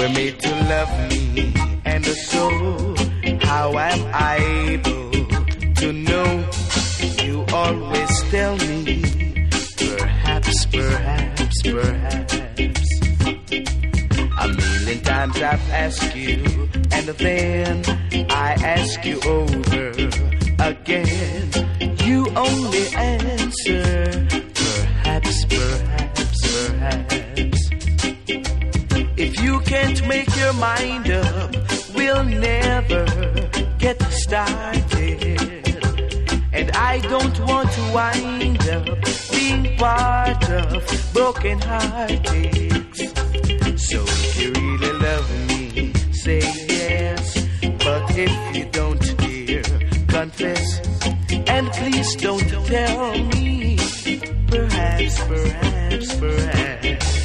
made to love me, and so how am I able to know? You always tell me, perhaps, perhaps, perhaps. A million times I've asked you, and then I ask you over again. You only answer, perhaps, perhaps, perhaps. If you can't make your mind up, we'll never get started. And I don't want to wind up being part of broken heartaches. So if you really love me, say yes. But if you don't, dear, confess. And please don't tell me, perhaps, perhaps, perhaps.